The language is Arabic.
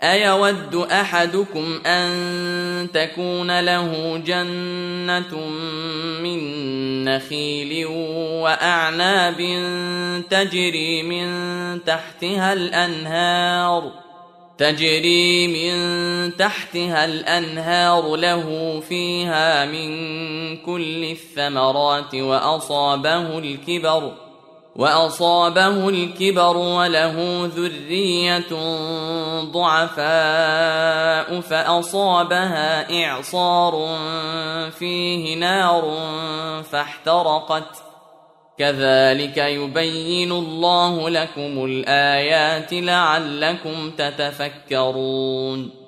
أيود أحدكم أن تكون له جنة من نخيل وأعناب تجري من تحتها الأنهار له فيها من كل الثمرات وأصابه الكبر وله ذرية ضعفاء فأصابها إعصار فيه نار فاحترقت كذلك يبين الله لكم الآيات لعلكم تتفكرون